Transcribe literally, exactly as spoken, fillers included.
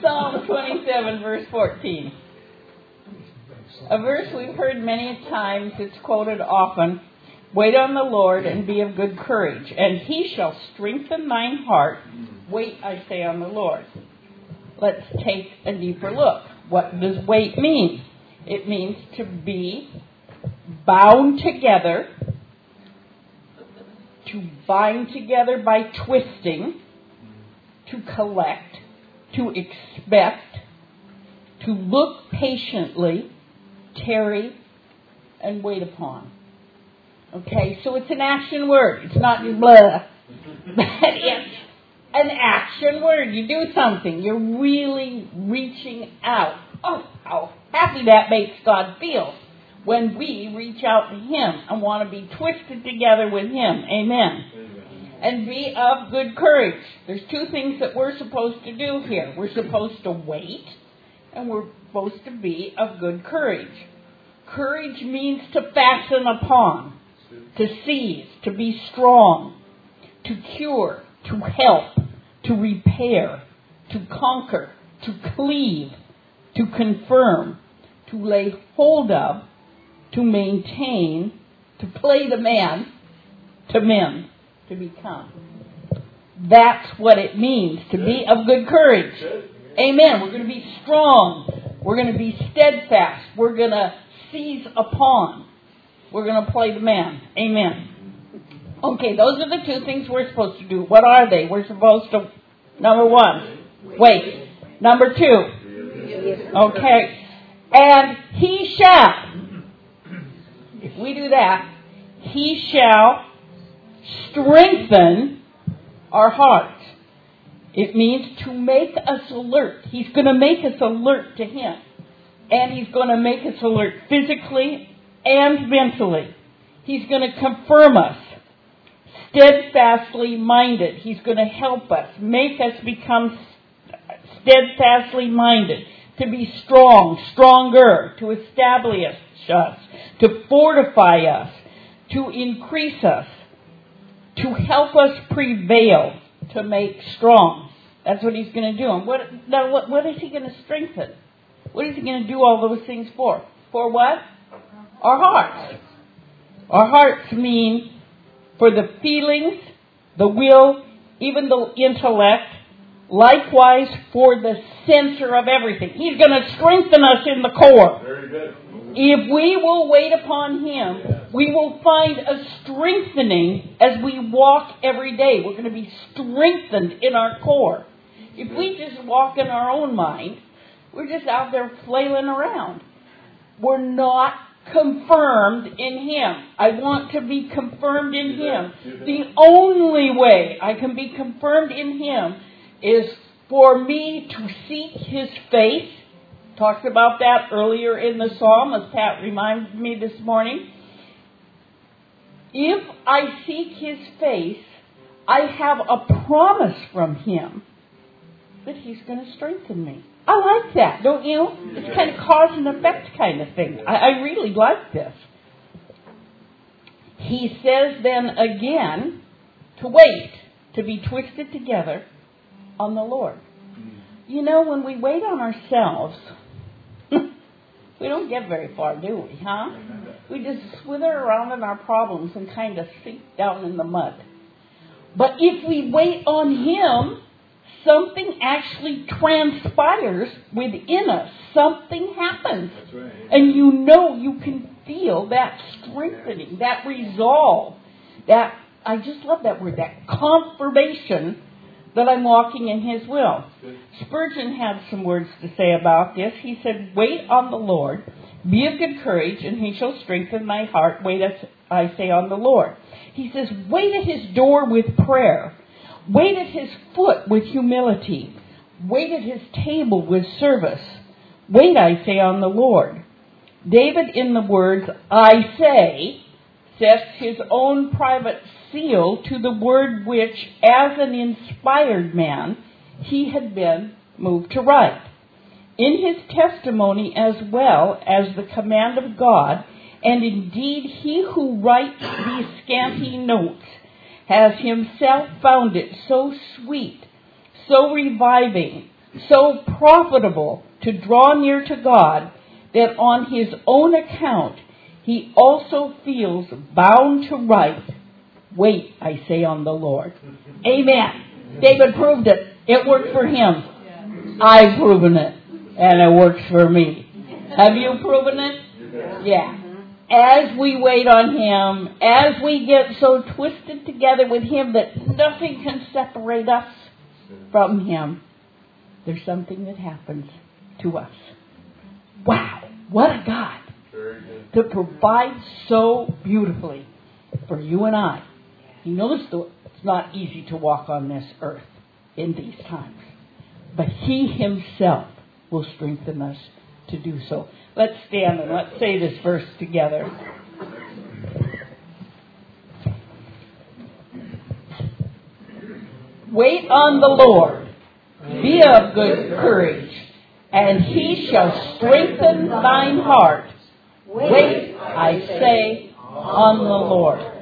Psalm twenty-seven, verse fourteen. A verse we've heard many times. It's quoted often. Wait on the Lord and be of good courage, and he shall strengthen thine heart. Wait, I say, on the Lord. Let's take a deeper look. What does wait mean? It means to be bound together, to bind together by twisting, to collect, to expect, to look patiently, tarry, and wait upon. Okay, so it's an action word. It's not just blah. But it's an action word. You do something. You're really reaching out. Oh, how happy that makes God feel when we reach out to Him and want to be twisted together with Him. Amen. Amen. And be of good courage. There's two things that we're supposed to do here. We're supposed to wait, and we're supposed to be of good courage. Courage means to fasten upon, to seize, to be strong, to cure, to help, to repair, to conquer, to cleave, to confirm, to lay hold of, to maintain, to play the man, to mend, to become. That's what it means to be of good courage. Amen. We're going to be strong. We're going to be steadfast. We're going to seize upon. We're going to play the man. Amen. Okay, those are the two things we're supposed to do. What are they? We're supposed to, number one, wait. Number two, okay, and he shall, if we do that, he shall strengthen our hearts. It means to make us alert. He's going to make us alert to Him. And He's going to make us alert physically and mentally. He's going to confirm us. Steadfastly minded. He's going to help us. Make us become steadfastly minded. To be strong, stronger. To establish us. To fortify us. To increase us. To help us prevail. To make strong. That's what He's going to do. And what, now what, what is He going to strengthen? What is He going to do all those things for? For what? Our hearts. Our hearts mean for the feelings, the will, even the intellect, likewise for the center of everything. He's going to strengthen us in the core. Very good. If we will wait upon Him, yes, we will find a strengthening as we walk every day. We're going to be strengthened in our core. If we just walk in our own mind, we're just out there flailing around. We're not confirmed in Him. I want to be confirmed in Him. The only way I can be confirmed in Him is for me to seek His face. Talked about that earlier in the psalm, as Pat reminded me this morning. If I seek His face, I have a promise from Him that He's going to strengthen me. I like that, don't you? It's kind of cause and effect kind of thing. I, I really like this. He says then again to wait, to be twisted together on the Lord. You know, when we wait on ourselves, we don't get very far, do we, huh? We just swither around in our problems and kind of sink down in the mud. But if we wait on Him, something actually transpires within us. Something happens. That's right. And you know, you can feel that strengthening, that resolve, that, I just love that word, that confirmation that I'm walking in His will. Spurgeon had some words to say about this. He said, wait on the Lord, be of good courage, and He shall strengthen thy heart. Wait, as I say, on the Lord. He says, wait at His door with prayer. Wait at His foot with humility. Wait at His table with service. Wait, I say, on the Lord. David, in the words, I say, sets his own private seal to the word which, as an inspired man, he had been moved to write. In his testimony as well as the command of God, and indeed he who writes these scanty notes has himself found it so sweet, so reviving, so profitable to draw near to God that on his own account he also feels bound to write, "Wait, I say, on the Lord." Amen. David proved it. It worked for him. I've proven it. And it works for me. Have you proven it? Yeah. As we wait on him, as we get so twisted together with him that nothing can separate us from him, there's something that happens to us. Wow, what a God to provide so beautifully for you and I. He knows that it's not easy to walk on this earth in these times, but he himself will strengthen us to do so. Let's stand and let's say this verse together. Wait on the Lord. Be of good courage, and he shall strengthen thine heart. Wait, I say, on the Lord.